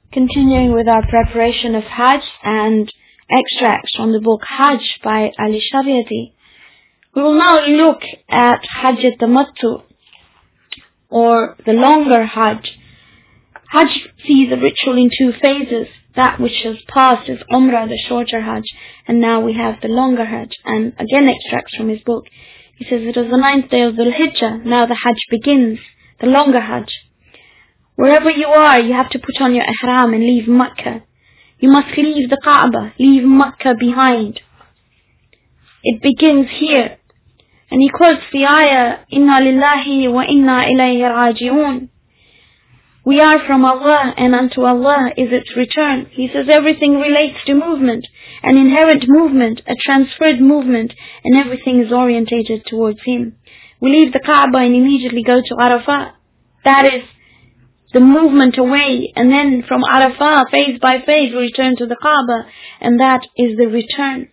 Continuing with our preparation of Hajj and extracts from the book Hajj by Ali Shariati, we will now look at Hajj al-Tamattu, or the longer Hajj. Hajj sees a ritual in two phases. That which has passed is Umrah, the shorter Hajj, and now we have the longer Hajj. And again, extracts from his book. He says it was the 9th day of Dhul Hijjah. Now the Hajj begins, the longer Hajj. Wherever you are, you have to put on your ihram and leave Makkah. You must leave the Kaaba, leave Makkah behind. It begins here. And he quotes the ayah, Inna lillahi wa inna ilayhi raji'un. We are from Allah, and unto Allah is its return. He says everything relates to movement, an inherent movement, a transferred movement, and everything is orientated towards Him. We leave the Kaaba and immediately go to Arafah. That is the movement away, and then from Arafah, phase by phase, we return to the Kaaba, and that is the return.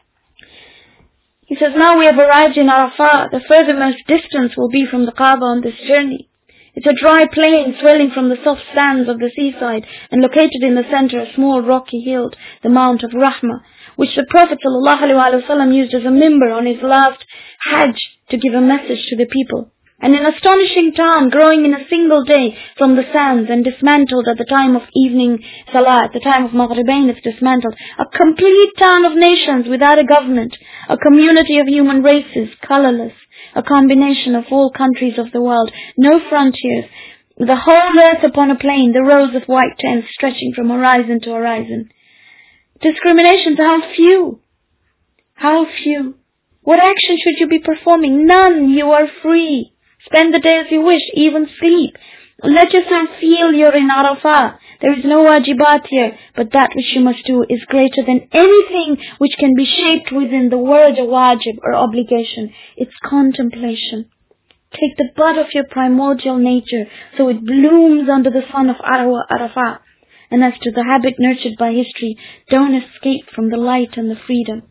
He says, now we have arrived in Arafah. The furthermost distance will be from the Kaaba on this journey. It's a dry plain swelling from the soft sands of the seaside, and located in the center a small rocky hill, the Mount of Rahmah, which the Prophet ﷺ used as a mimbar on his last Hajj to give a message to the people. And an astonishing town growing in a single day from the sands and dismantled at the time of evening salah, at the time of Maghribain it's dismantled. A complete town of nations without a government, a community of human races, colorless, a combination of all countries of the world, no frontiers, the whole earth upon a plain, the rows of white tents stretching from horizon to horizon. Discriminations, how few! How few! What action should you be performing? None, you are free. Spend the day as you wish, even sleep. Let yourself feel you're in Arafah. There is no wajibat here, but that which you must do is greater than anything which can be shaped within the word wajib or obligation. It's contemplation. Take the bud of your primordial nature so it blooms under the sun of Arafah. And as to the habit nurtured by history, don't escape from the light and the freedom.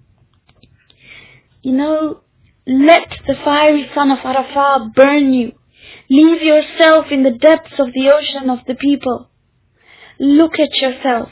Let the fiery sun of Arafah burn you. Leave yourself in the depths of the ocean of the people. Look at yourself.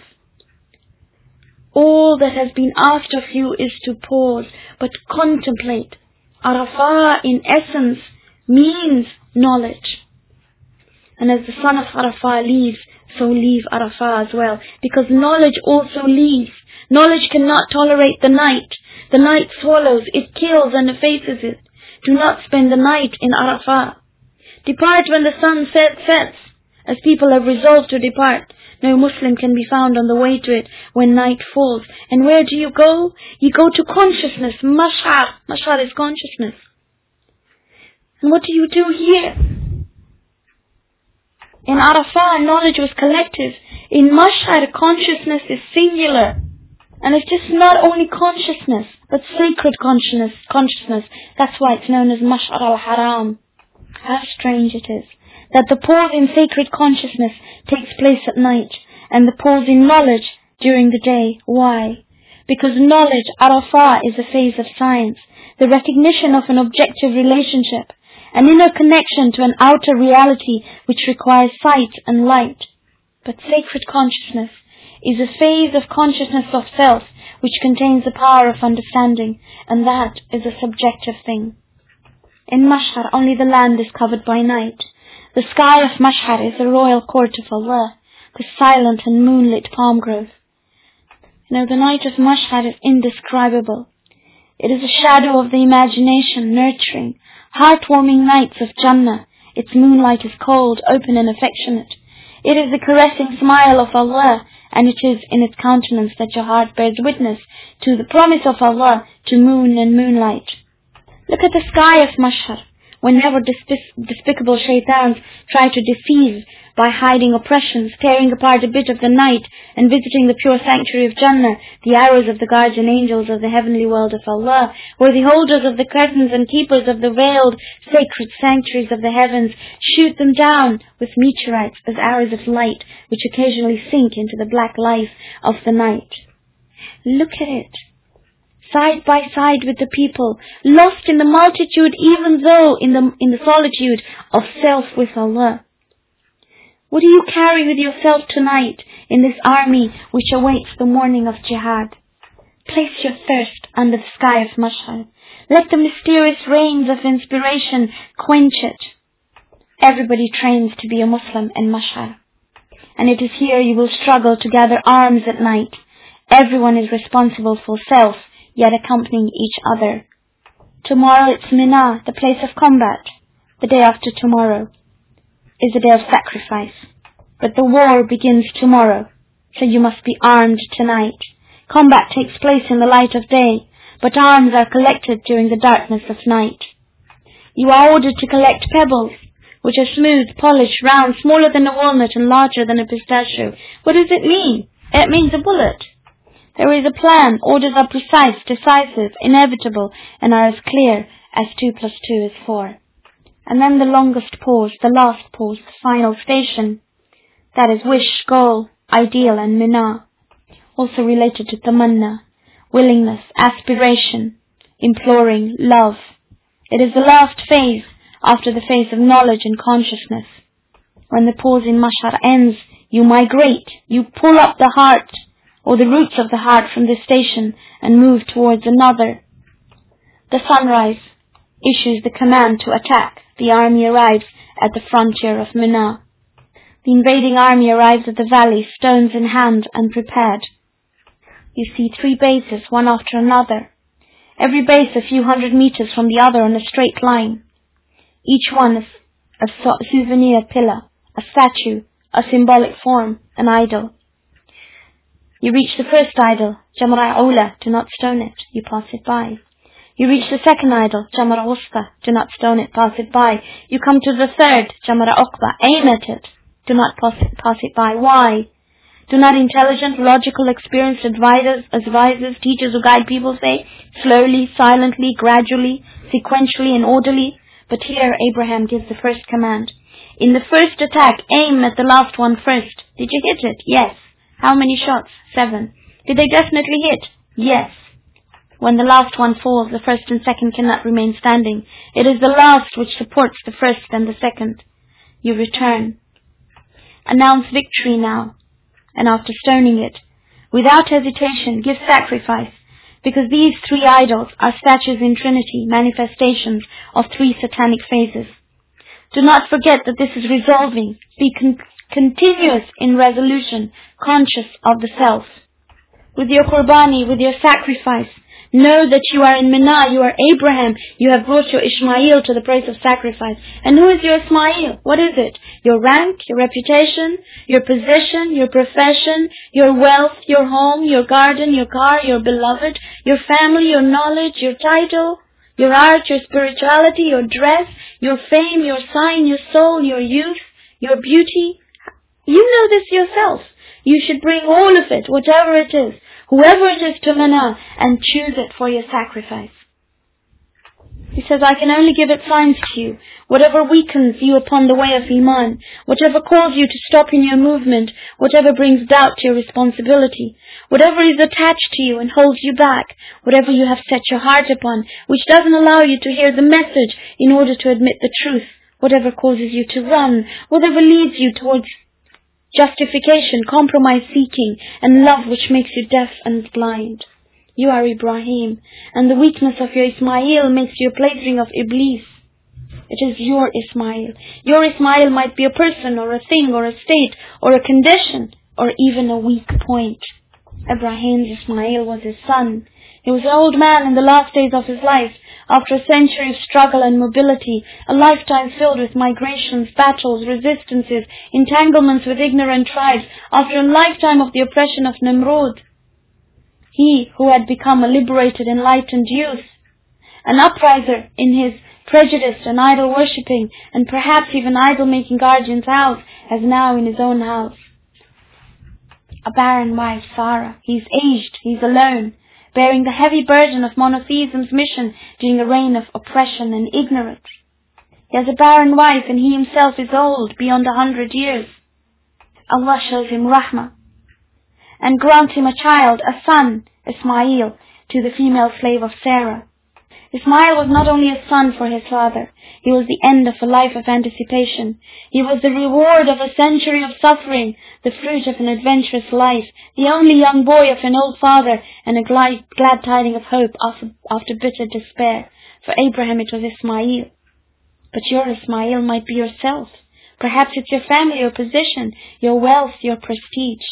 All that has been asked of you is to pause, but contemplate. Arafah, in essence, means knowledge. And as the sun of Arafah leaves, so leave Arafah as well. Because knowledge also leaves. Knowledge cannot tolerate the night. The night swallows, it kills and effaces it. Do not spend the night in Arafah. Depart when the sun sets, as people have resolved to depart. No Muslim can be found on the way to it when night falls. And where do you go? You go to consciousness, mash'ar. Mash'ar is consciousness. And what do you do here? In Arafah, knowledge was collective. In mash'ar, consciousness is singular. And it's just not only consciousness, but sacred consciousness. That's why it's known as Mash'ar al-Haram. How strange it is that the pause in sacred consciousness takes place at night, and the pause in knowledge during the day. Why? Because knowledge, Arafah, is a phase of science, the recognition of an objective relationship, an inner connection to an outer reality which requires sight and light. But sacred consciousness is a phase of consciousness of self which contains the power of understanding, and that is a subjective thing. In Mash'ar, only the land is covered by night. The sky of Mash'ar is the royal court of Allah, the silent and moonlit palm grove. The night of Mash'ar is indescribable. It is a shadow of the imagination, nurturing, heartwarming nights of Jannah. Its moonlight is cold, open and affectionate. It is the caressing smile of Allah, and it is in its countenance that your heart bears witness to the promise of Allah to moon and moonlight. Look at the sky of Mash'ar. Whenever despicable shaitans try to deceive by hiding oppressions, tearing apart a bit of the night, and visiting the pure sanctuary of Jannah, the arrows of the guardian angels of the heavenly world of Allah, where the holders of the curtains and keepers of the veiled sacred sanctuaries of the heavens shoot them down with meteorites as arrows of light, which occasionally sink into the black life of the night. Look at it. Side by side with the people, lost in the multitude, even though in the solitude of self with Allah. What do you carry with yourself tonight in this army which awaits the morning of jihad? Place your thirst under the sky of Mashhad. Let the mysterious rains of inspiration quench it. Everybody trains to be a Muslim in Mashhad. And it is here you will struggle to gather arms at night. Everyone is responsible for self, yet accompanying each other. Tomorrow it's Mina, the place of combat. The day after tomorrow is a day of sacrifice. But the war begins tomorrow, so you must be armed tonight. Combat takes place in the light of day, but arms are collected during the darkness of night. You are ordered to collect pebbles, which are smooth, polished, round, smaller than a walnut and larger than a pistachio. What does it mean? It means a bullet. There is a plan. Orders are precise, decisive, inevitable, and are as clear as 2 + 2 is 4. And then the longest pause, the last pause, the final station. That is wish, goal, ideal, and mina. Also related to tamanna, willingness, aspiration, imploring, love. It is the last phase after the phase of knowledge and consciousness. When the pause in Mashhad ends, you migrate, you pull up the heart, or the roots of the heart from this station and move towards another. The sunrise issues the command to attack. The army arrives at the frontier of Mina. The invading army arrives at the valley, stones in hand and prepared. You see 3 bases, one after another. Every base a few hundred meters from the other on a straight line. Each one is a souvenir pillar, a statue, a symbolic form, an idol. You reach the first idol, Jamra Ula, do not stone it, you pass it by. You reach the second idol, Jamra Wusta, do not stone it, pass it by. You come to the third, Jamra Uqba, aim at it, do not pass it by. Why? Do not intelligent, logical, experienced advisors, teachers who guide people say, slowly, silently, gradually, sequentially and orderly? But here Abraham gives the first command. In the first attack, aim at the last one first. Did you hit it? Yes. How many shots? 7. Did they definitely hit? Yes. When the last one falls, the first and second cannot remain standing. It is the last which supports the first and the second. You return. Announce victory now. And after stoning it, without hesitation, give sacrifice. Because these 3 idols are statues in Trinity, manifestations of 3 satanic phases. Do not forget that this is resolving. Be continuous in resolution, conscious of the self. With your qurbani, with your sacrifice, know that you are in Mina, you are Abraham, you have brought your Ishmael to the place of sacrifice. And who is your Ismail? What is it? Your rank, your reputation, your position, your profession, your wealth, your home, your garden, your car, your beloved, your family, your knowledge, your title, your art, your spirituality, your dress, your fame, your sign, your soul, your youth, your beauty. You know this yourself. You should bring all of it, whatever it is, whoever it is, to Mana, and choose it for your sacrifice. He says, I can only give its signs to you. Whatever weakens you upon the way of Iman, whatever calls you to stop in your movement, whatever brings doubt to your responsibility, whatever is attached to you and holds you back, whatever you have set your heart upon, which doesn't allow you to hear the message in order to admit the truth, whatever causes you to run, whatever leads you towards justification, compromise seeking, and love which makes you deaf and blind. You are Ibrahim, and the weakness of your Ismail makes you a plaything of Iblis. It is your Ismail. Your Ismail might be a person, or a thing, or a state, or a condition, or even a weak point. Ibrahim's Ismail was his son. He was an old man in the last days of his life, after a century of struggle and mobility, a lifetime filled with migrations, battles, resistances, entanglements with ignorant tribes, after a lifetime of the oppression of Nimrod. He who had become a liberated, enlightened youth, an upriser in his prejudice and idol-worshipping, and perhaps even idol-making guardian's house, as now in his own house. A barren wife, Sarah. He's aged, he's alone, bearing the heavy burden of monotheism's mission during a reign of oppression and ignorance. He has a barren wife, and he himself is old, beyond 100 years. Allah shows him rahmah, and grants him a child, a son, Ismail, to the female slave of Sarah. Ismail was not only a son for his father, he was the end of a life of anticipation. He was the reward of a century of suffering, the fruit of an adventurous life, the only young boy of an old father, and a glad tiding of hope after bitter despair. For Abraham it was Ismail. But your Ismail might be yourself. Perhaps it's your family, your position, your wealth, your prestige.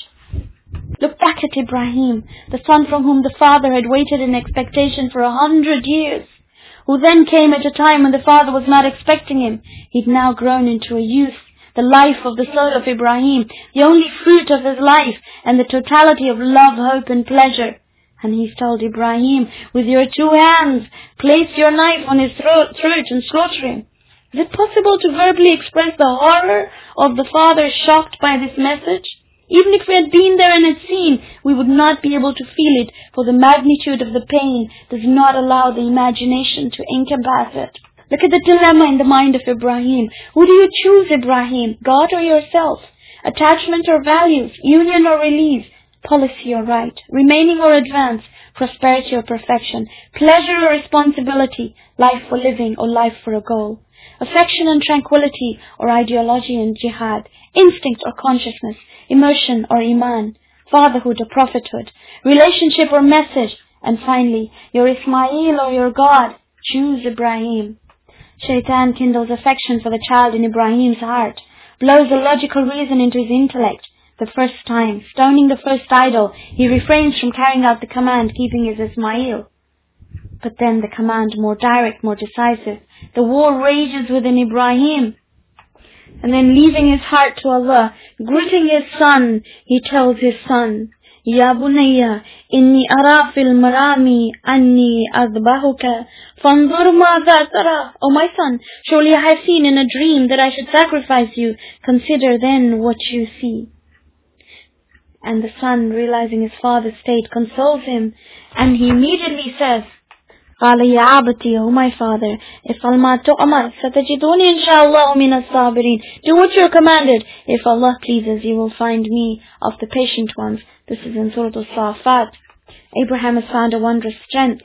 Look back at Ibrahim, the son from whom the father had waited in expectation for 100 years, who then came at a time when the father was not expecting him. He'd now grown into a youth, the life of the soul of Ibrahim, the only fruit of his life, and the totality of love, hope, and pleasure. And he's told Ibrahim, with your 2 hands, place your knife on his throat and slaughter him. Is it possible to verbally express the horror of the father shocked by this message? Even if we had been there and had seen, we would not be able to feel it, for the magnitude of the pain does not allow the imagination to encompass it. Look at the dilemma in the mind of Ibrahim. Who do you choose, Ibrahim? God or yourself? Attachment or values? Union or release? Policy or right? Remaining or advance? Prosperity or perfection? Pleasure or responsibility? Life for living or life for a goal? Affection and tranquility or ideology and jihad? Instinct or consciousness? Emotion or iman? Fatherhood or prophethood? Relationship or message? And finally, your Ismail or your God? Choose Ibrahim. Shaitan kindles affection for the child in Ibrahim's heart, blows a logical reason into his intellect. The first time, stoning the first idol, he refrains from carrying out the command, keeping his Ismail. But then the command, more direct, more decisive. The war rages within Ibrahim. And then leaving his heart to Allah, greeting his son, he tells his son, Ya bunayya, inni ara fil marami anni adbahuka, fanzur madha tara. O my son, surely I have seen in a dream that I should sacrifice you. Consider then what you see. And the son, realizing his father's state, consoles him, and he immediately says, قال يا عبتي, O my father, افعل ما تؤمر ستجدوني إن شاء الله من الصابرين. Do what you are commanded. If Allah pleases, you will find me of the patient ones. This is in Surah Al-Safat. Abraham has found a wondrous strength.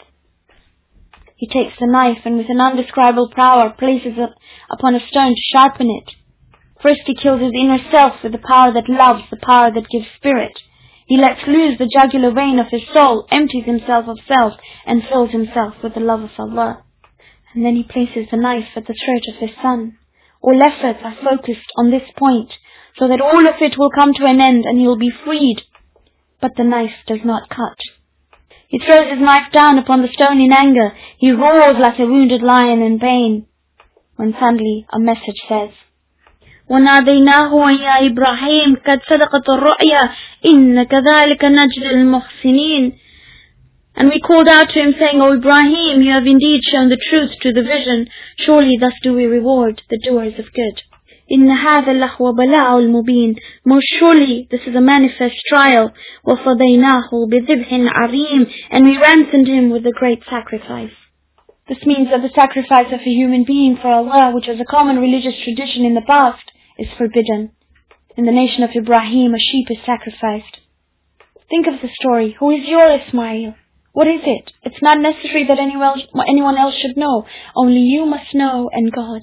He takes the knife and with an undescribable power places it upon a stone to sharpen it. First he kills his inner self with the power that loves, the power that gives spirit. He lets loose the jugular vein of his soul, empties himself of self, and fills himself with the love of Allah. And then he places the knife at the throat of his son. All efforts are focused on this point, so that all of it will come to an end and he will be freed. But the knife does not cut. He throws his knife down upon the stone in anger. He roars like a wounded lion in pain. When suddenly a message says, وَنَادَيْنَاهُ يَا إِبْرَاهِيمُ قَدْ صَدَقَتِ الرُّؤْيَا إِنَّ كَذَلِكَ نَجْزِي الْمُحْسِنِينَ. And we called out to him saying, O Ibrahim, you have indeed shown the truth to the vision. Surely thus do we reward the doers of good. إِنَّ هَذَا لَهُوَ بَلَاءٌ الْمُبِينَ. Most surely this is a manifest trial. وَفَضَيْنَاهُ بِذِبْحٍ عَظِيمٍ. And we ransomed him with a great sacrifice. This means that the sacrifice of a human being for Allah, which was a common religious tradition in the past, is forbidden. In the nation of Ibrahim, a sheep is sacrificed. Think of the story. Who is your Ismail? What is it? It's not necessary that anyone else should know. Only you must know, and God.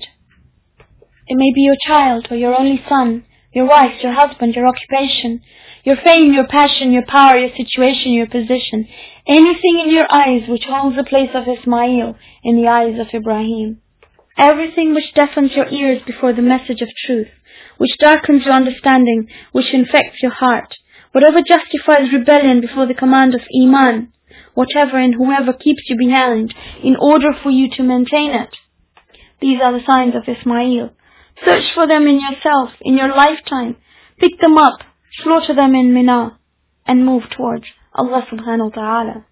It may be your child or your only son, your wife, your husband, your occupation, your fame, your passion, your power, your situation, your position. Anything in your eyes which holds the place of Ismail in the eyes of Ibrahim. Everything which deafens your ears before the message of truth, which darkens your understanding, which infects your heart, whatever justifies rebellion before the command of Iman, whatever and whoever keeps you behind in order for you to maintain it. These are the signs of Ismail. Search for them in yourself, in your lifetime. Pick them up, slaughter them in Mina, and move towards Allah subhanahu wa ta'ala.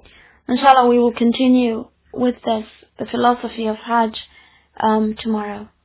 Inshallah, we will continue with this, the philosophy of Hajj, tomorrow.